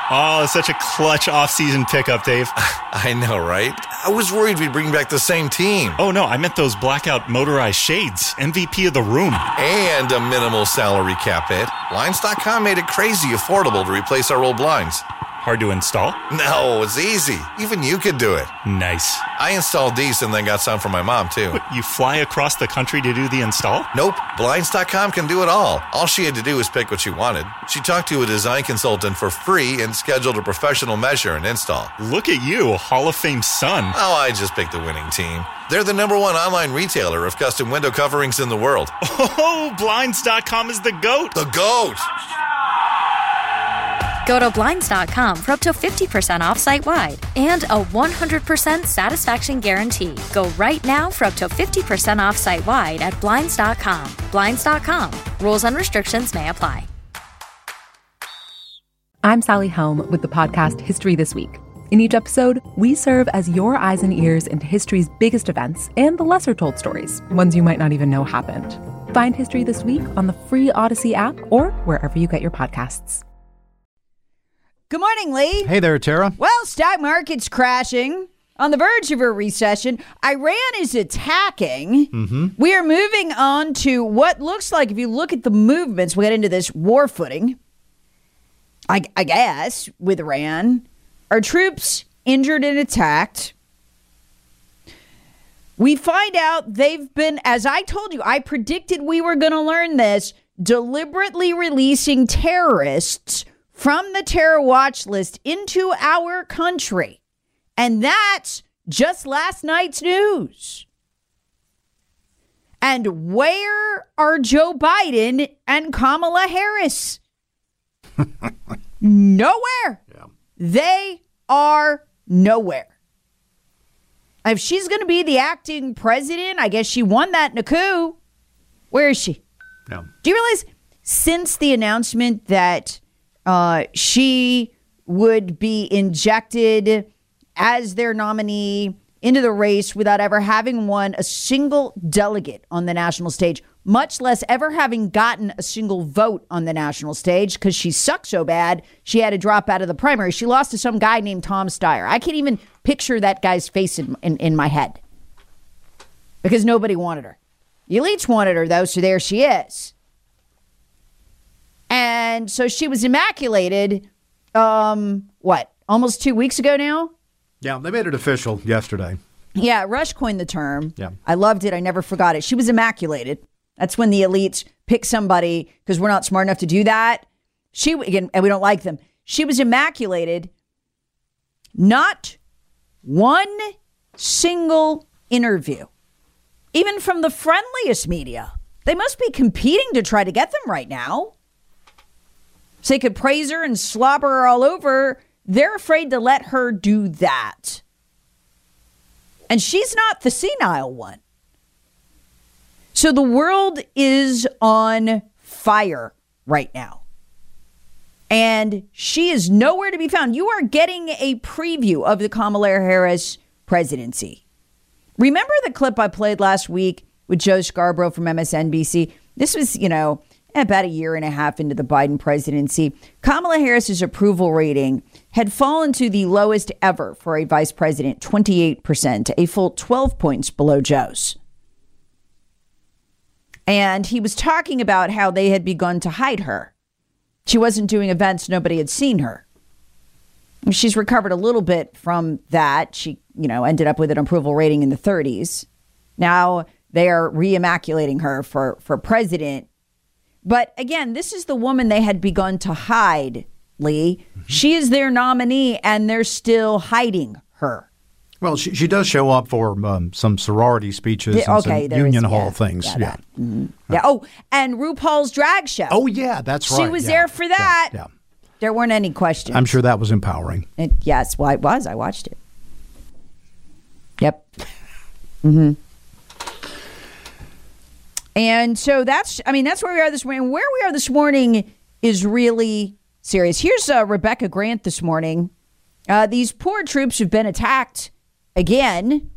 Oh, such a clutch off-season pickup, Dave. I know, right? I was worried we'd bring back the same team. Oh, no, I meant those blackout motorized shades. MVP of the room. And a minimal salary cap hit. Blinds.com made it crazy affordable to replace our old blinds. Hard to install? No, it's easy. Even you could do it. Nice. I installed these and then got some for my mom, too. But you fly across the country to do the install? Nope. Blinds.com can do it all. All she had to do was pick what she wanted. She talked to a design consultant for free and scheduled a professional measure and install. Look at you, Hall of Fame son. Oh, I just picked the winning team. They're the #1 online retailer of custom window coverings in the world. Oh, Blinds.com is the GOAT. The GOAT! Go to Blinds.com for up to 50% off site-wide and a 100% satisfaction guarantee. Go right now for up to 50% off site-wide at Blinds.com. Blinds.com. Rules and restrictions may apply. I'm Sally Helm with the podcast History This Week. In each episode, we serve as your eyes and ears into history's biggest events and the lesser-told stories, ones you might not even know happened. Find History This Week on the free Odyssey app or wherever you get your podcasts. Good morning, Lee. Hey there, Tara. Well, stock market's crashing. On the verge of a recession. Iran is attacking. We are moving on to what looks like, if you look at the movements, we get into this war footing, I guess, with Iran. Our troops injured and attacked. We find out they've been, as I told you, I predicted we were going to learn this, deliberately releasing terrorists from the terror watch list into our country. And that's just last night's news. And where are Joe Biden and Kamala Harris? Nowhere. Yeah. They are nowhere. If she's going to be the acting president, I guess she won that in a coup. Where is she? No. Do you realize since the announcement that she would be injected as their nominee into the race without ever having won a single delegate on the national stage, much less ever having gotten a single vote on the national stage because she sucked so bad she had to drop out of the primary. She lost to some guy named Tom Steyer. I can't even picture that guy's face in my head because nobody wanted her. The elites wanted her, though, so there she is. And so she was immaculated, almost 2 weeks ago now? Yeah, they made it official yesterday. Yeah, Rush coined the term. Yeah. I loved it. I never forgot it. She was immaculated. That's when the elites pick somebody, because we're not smart enough to do that. And we don't like them. She was immaculated. Not one single interview, even from the friendliest media. They must be competing to try to get them right now. So they could praise her and slobber her all over. They're afraid to let her do that. And she's not the senile one. So the world is on fire right now. And she is nowhere to be found. You are getting a preview of the Kamala Harris presidency. Remember the clip I played last week with Joe Scarborough from MSNBC? This was, about a year and a half into the Biden presidency. Kamala Harris's approval rating had fallen to the lowest ever for a vice president, 28%, a full 12 points below Joe's. And he was talking about how they had begun to hide her. She wasn't doing events. Nobody had seen her. She's recovered a little bit from that. She, ended up with an approval rating in the 30s. Now they are re-immaculating her for president. But again, this is the woman they had begun to hide, Lee. She is their nominee, and they're still hiding her. Well, she does show up for some sorority speeches and some Union Hall things. Yeah. Mm-hmm. Yeah. Oh, and RuPaul's drag show. Oh, yeah, that's right. She was there for that. Yeah. There weren't any questions. I'm sure that was empowering. Yes, well, it was. I watched it. Yep. Mm-hmm. And so that's where we are this morning. Where we are this morning is really serious. Here's Rebecca Grant this morning. These poor troops have been attacked again.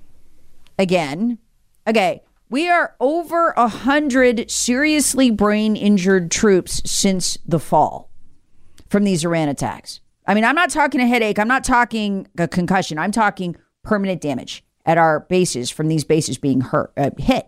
Okay, we are over 100 seriously brain injured troops since the fall from these Iran attacks. I mean, I'm not talking a headache. I'm not talking a concussion. I'm talking permanent damage at our bases from these bases being hit.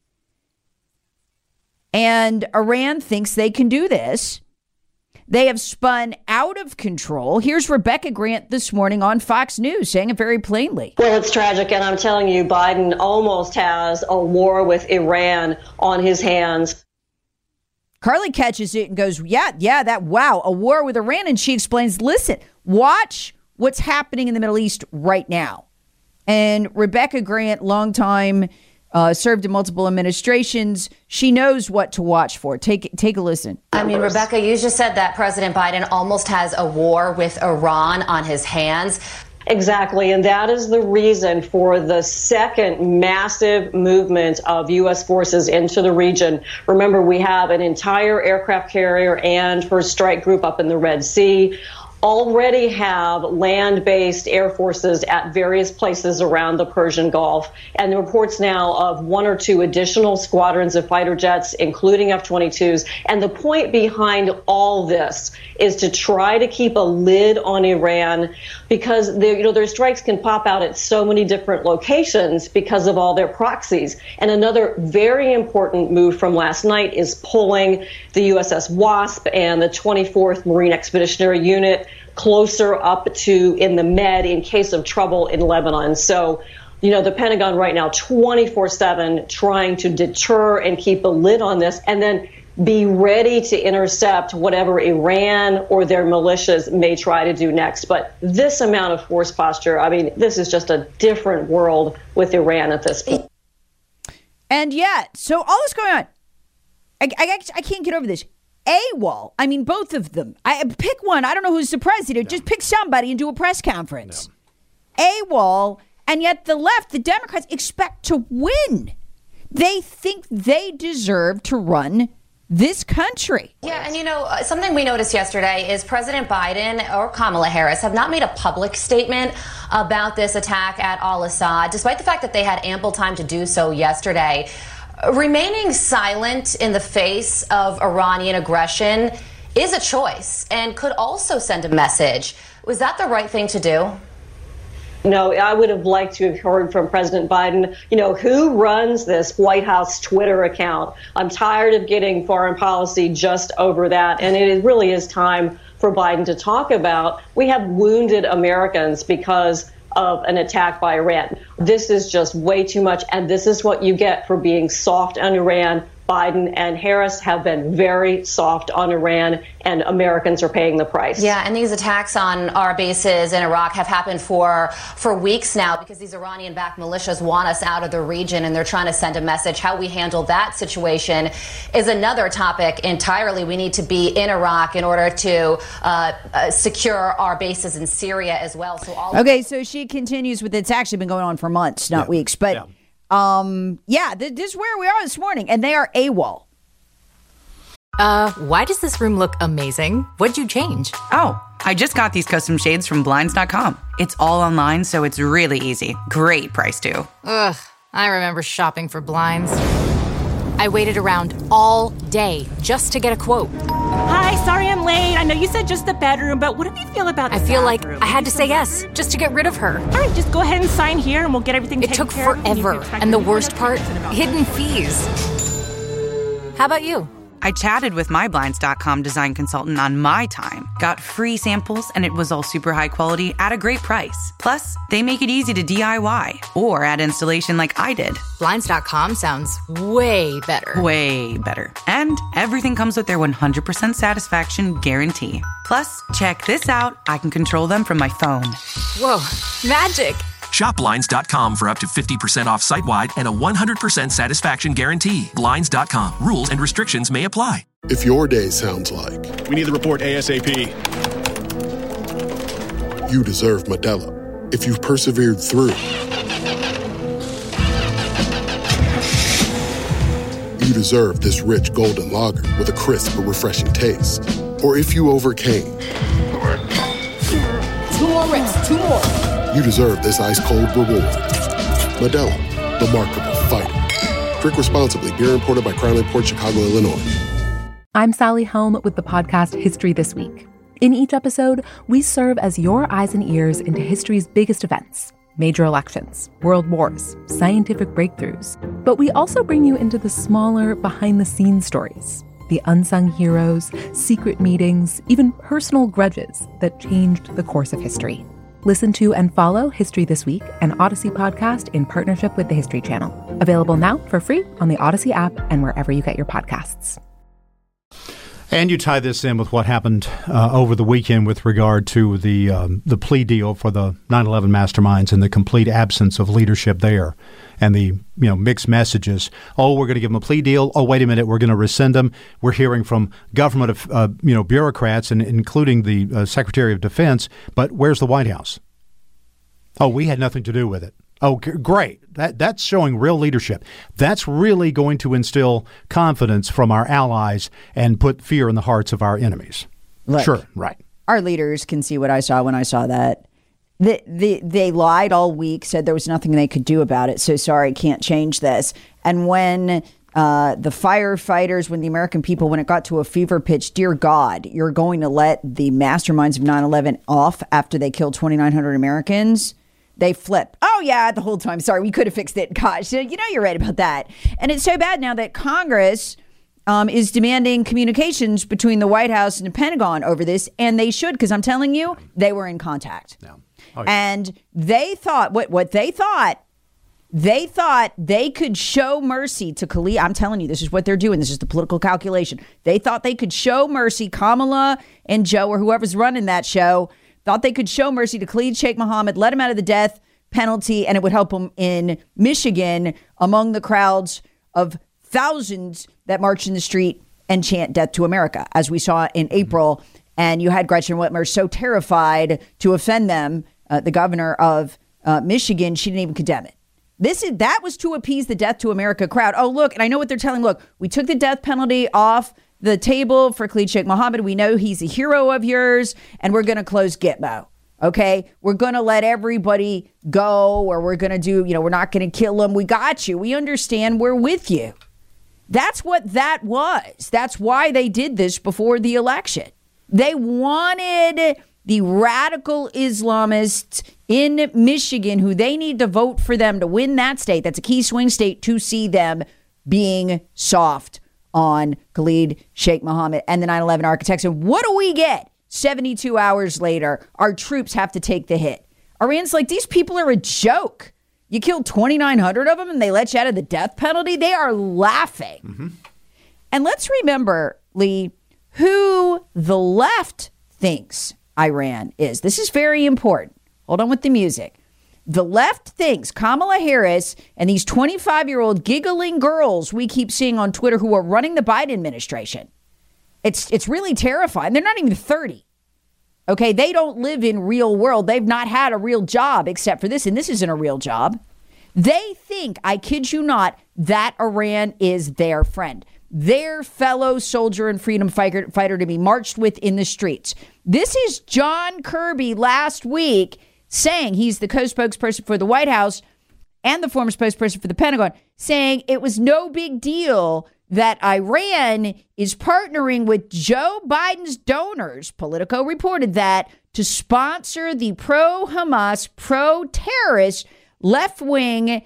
And Iran thinks they can do this. They have spun out of control. Here's Rebecca Grant this morning on Fox News saying it very plainly. Well, it's tragic. And I'm telling you, Biden almost has a war with Iran on his hands. Carly catches it and goes, wow, a war with Iran. And she explains, listen, watch what's happening in the Middle East right now. And Rebecca Grant, longtime, served in multiple administrations. She knows what to watch for. Take a listen. I mean, Rebecca, you just said that President Biden almost has a war with Iran on his hands. Exactly. And that is the reason for the second massive movement of U.S. forces into the region. Remember, we have an entire aircraft carrier and first strike group up in the Red Sea. Already have land-based air forces at various places around the Persian Gulf, and the reports now of 1 or 2 additional squadrons of fighter jets, including F-22s. And the point behind all this is to try to keep a lid on Iran, because their strikes can pop out at so many different locations because of all their proxies. And another very important move from last night is pulling the USS Wasp and the 24th Marine Expeditionary Unit closer up to in the Med in case of trouble in Lebanon. So, the Pentagon right now 24/7 trying to deter and keep a lid on this, and then be ready to intercept whatever Iran or their militias may try to do next. But this amount of force posture, I mean, this is just a different world with Iran at this point. And yet, so all this going on, I can't get over this. AWOL, I mean, both of them. I pick one. I don't know who's the president. Just pick somebody and do a press conference. AWOL, and yet the left, the Democrats, expect to win. They think they deserve to run this country. Yeah, and something we noticed yesterday is President Biden or Kamala Harris have not made a public statement about this attack at al-Assad, despite the fact that they had ample time to do so yesterday. Remaining silent in the face of Iranian aggression is a choice and could also send a message. Was that the right thing to do? No, I would have liked to have heard from President Biden, who runs this White House Twitter account. I'm tired of getting foreign policy just over that. And it really is time for Biden to talk about, we have wounded Americans because of an attack by Iran. This is just way too much. And this is what you get for being soft on Iran. Biden and Harris have been very soft on Iran, and Americans are paying the price. Yeah, and these attacks on our bases in Iraq have happened for weeks now because these Iranian-backed militias want us out of the region, and they're trying to send a message. How we handle that situation is another topic entirely. We need to be in Iraq in order to secure our bases in Syria as well. So she continues with, it's actually been going on for months, not weeks, but... Yeah. This is where we are this morning, and they are AWOL. Why does this room look amazing? What'd you change? Oh, I just got these custom shades from Blinds.com. It's all online, so it's really easy. Great price, too. Ugh, I remember shopping for blinds. I waited around all day just to get a quote. Hi, sorry I'm late. I know you said just the bedroom, but what do you feel about the bathroom? I feel like I had to say yes just to get rid of her. All right, just go ahead and sign here and we'll get everything taken care of. It took forever. And the worst part, hidden fees. How about you? I chatted with my Blinds.com design consultant on my time, got free samples, and it was all super high quality at a great price. Plus, they make it easy to DIY or add installation like I did. Blinds.com sounds way better. Way better. And everything comes with their 100% satisfaction guarantee. Plus, check this out. I can control them from my phone. Whoa, magic. Shop Blinds.com for up to 50% off site-wide and a 100% satisfaction guarantee. Blinds.com. Rules and restrictions may apply. If your day sounds like... We need the report ASAP. You deserve Modelo. If you've persevered through... You deserve this rich golden lager with a crisp but refreshing taste. Or if you overcame... 2 more reps, 2 more. You deserve this ice-cold reward. Modelo, the Remarkable Fighter. Drink responsibly. Beer imported by Crown Imports, Chicago, Illinois. I'm Sally Helm with the podcast History This Week. In each episode, we serve as your eyes and ears into history's biggest events, major elections, world wars, scientific breakthroughs. But we also bring you into the smaller, behind-the-scenes stories, the unsung heroes, secret meetings, even personal grudges that changed the course of history. Listen to and follow History This Week, an Odyssey podcast in partnership with the History Channel. Available now for free on the Odyssey app and wherever you get your podcasts. And you tie this in with what happened over the weekend with regard to the plea deal for the 9/11 masterminds and the complete absence of leadership there, and the mixed messages. Oh, we're going to give them a plea deal. Oh, wait a minute, we're going to rescind them. We're hearing from government bureaucrats, and including the Secretary of Defense. But where's the White House? Oh, we had nothing to do with it. Oh, great. That's showing real leadership. That's really going to instill confidence from our allies and put fear in the hearts of our enemies. Look, sure, right. Our leaders can see what I saw when I saw that. They lied all week, said there was nothing they could do about it. So sorry, can't change this. And when the firefighters, when the American people, when it got to a fever pitch, dear God, you're going to let the masterminds of 9/11 off after they killed 2,900 Americans? They flip. Oh, yeah, the whole time. Sorry, we could have fixed it. Gosh, you're right about that. And it's so bad now that Congress is demanding communications between the White House and the Pentagon over this. And they should, because I'm telling you, they were in contact. Yeah. Oh, yeah. And they thought, what they thought they could show mercy to Khalid. I'm telling you, this is what they're doing. This is the political calculation. They thought they could show mercy. Kamala and Joe, or whoever's running that show, thought they could show mercy to Khalid Sheikh Mohammed, let him out of the death penalty, and it would help him in Michigan among the crowds of thousands that march in the street and chant death to America, as we saw in April. And you had Gretchen Whitmer so terrified to offend them, the governor of Michigan, she didn't even condemn it. That was to appease the death to America crowd. Oh, look, and I know what they're telling. Look, we took the death penalty off the table for Khalid Sheikh Mohammed. We know he's a hero of yours, and we're going to close Gitmo. Okay, we're going to let everybody go, or we're going to do, we're not going to kill him. We got you. We understand. We're with you. That's what that was. That's why they did this before the election. They wanted the radical Islamists in Michigan, who they need to vote for them to win that state. That's a key swing state, to see them being soft on Khalid Sheikh Mohammed and the 9/11 architects. And what do we get? 72 hours later, our troops have to take the hit. Iran's like, these people are a joke. You killed 2,900 of them and they let you out of the death penalty? They are laughing. Mm-hmm. And let's remember, Lee, who the left thinks Iran is. This is very important. Hold on with the music. The left thinks Kamala Harris and these 25-year-old giggling girls we keep seeing on Twitter who are running the Biden administration. It's really terrifying. They're not even 30. Okay, they don't live in real world. They've not had a real job except for this, and this isn't a real job. They think, I kid you not, that Iran is their friend, their fellow soldier and freedom fighter to be marched with in the streets. This is John Kirby last week saying, he's the co-spokesperson for the White House and the former spokesperson for the Pentagon, saying it was no big deal that Iran is partnering with Joe Biden's donors, Politico reported that, to sponsor the pro-Hamas, pro-terrorist, left-wing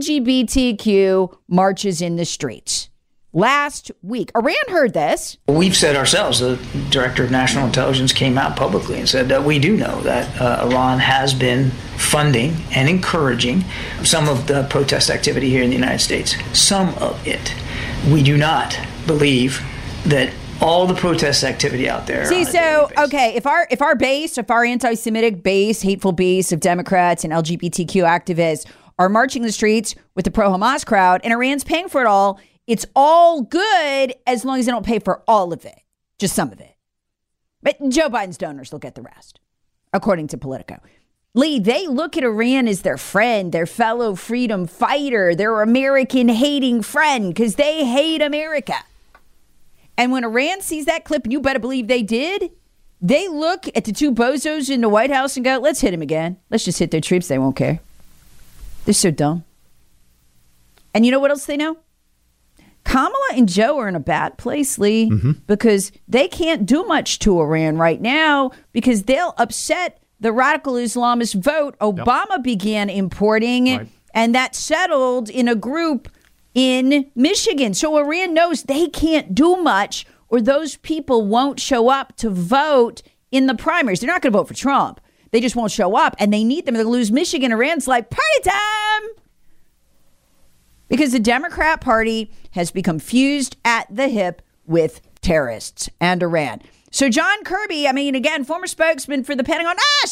LGBTQ marches in the streets. Last week, Iran heard this. We've said ourselves, the Director of National Intelligence came out publicly and said that we do know that Iran has been funding and encouraging some of the protest activity here in the United States. Some of it. We do not believe that all the protest activity out there. See, so, okay, if our base, if our anti-Semitic base, hateful base of Democrats and LGBTQ activists are marching the streets with the pro-Hamas crowd and Iran's paying for it all, it's all good as long as they don't pay for all of it, just some of it. But Joe Biden's donors will get the rest, according to Politico. Lee, they look at Iran as their friend, their fellow freedom fighter, their American-hating friend, because they hate America. And when Iran sees that clip, and you better believe they did, they look at the two bozos in the White House and go, let's hit them again. Let's just hit their troops. They won't care. They're so dumb. And you know what else they know? Kamala and Joe are in a bad place, Lee, because they can't do much to Iran right now because they'll upset the radical Islamist vote Obama began importing, and that settled in a group in Michigan. So Iran knows they can't do much or those people won't show up to vote in the primaries. They're not going to vote for Trump. They just won't show up, and they need them to lose Michigan. Iran's like, party time! Because the Democrat Party has become fused at the hip with terrorists and Iran. So John Kirby, I mean, again, former spokesman for the Pentagon,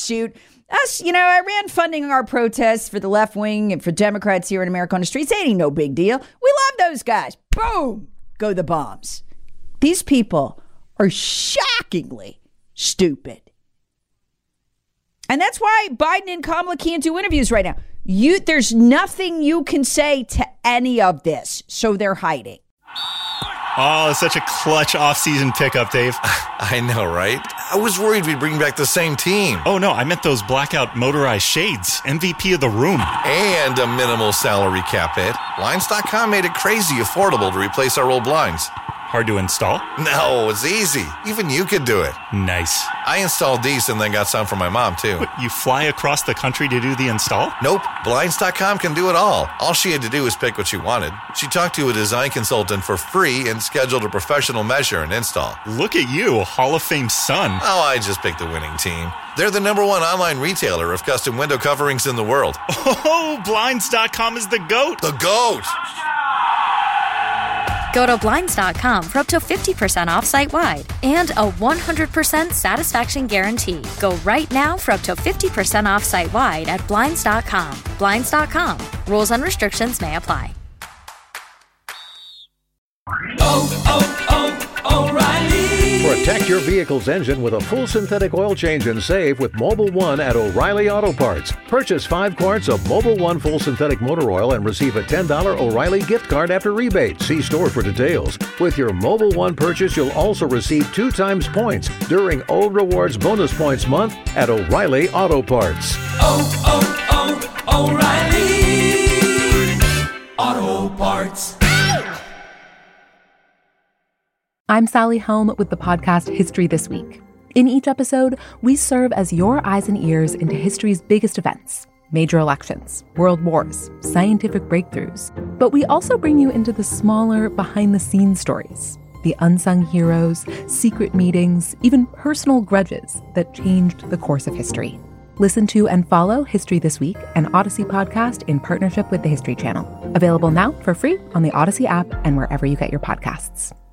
Iran funding our protests for the left wing and for Democrats here in America on the streets, it ain't no big deal. We love those guys. Boom, go the bombs. These people are shockingly stupid. And that's why Biden and Kamala can't do interviews right now. There's nothing you can say to any of this, so they're hiding. Oh, such a clutch off-season pickup, Dave. I know, right? I was worried we'd bring back the same team. Oh, no, I meant those blackout motorized shades. MVP of the room. And a minimal salary cap hit. Blinds.com made it crazy affordable to replace our old blinds. Hard to install? No, it's easy. Even you could do it. Nice. I installed these and then got some for my mom, too. What, you fly across the country to do the install? Nope. Blinds.com can do it all. All she had to do was pick what she wanted. She talked to a design consultant for free and scheduled a professional measure and install. Look at you, Hall of Fame son. Oh, I just picked the winning team. They're the #1 online retailer of custom window coverings in the world. Oh, Blinds.com is the GOAT. The GOAT! Go to Blinds.com for up to 50% off site-wide and a 100% satisfaction guarantee. Go right now for up to 50% off site-wide at Blinds.com. Blinds.com. Rules and restrictions may apply. O'Reilly. Protect your vehicle's engine with a full synthetic oil change and save with Mobil 1 at O'Reilly Auto Parts. Purchase 5 quarts of Mobil 1 full synthetic motor oil and receive a $10 O'Reilly gift card after rebate. See store for details. With your Mobil 1 purchase, you'll also receive 2 times points during O Rewards Bonus Points Month at O'Reilly Auto Parts. O'Reilly Auto Parts. I'm Sally Helm with the podcast History This Week. In each episode, we serve as your eyes and ears into history's biggest events, major elections, world wars, scientific breakthroughs. But we also bring you into the smaller, behind-the-scenes stories, the unsung heroes, secret meetings, even personal grudges that changed the course of history. Listen to and follow History This Week, an Odyssey podcast in partnership with the History Channel. Available now for free on the Odyssey app and wherever you get your podcasts.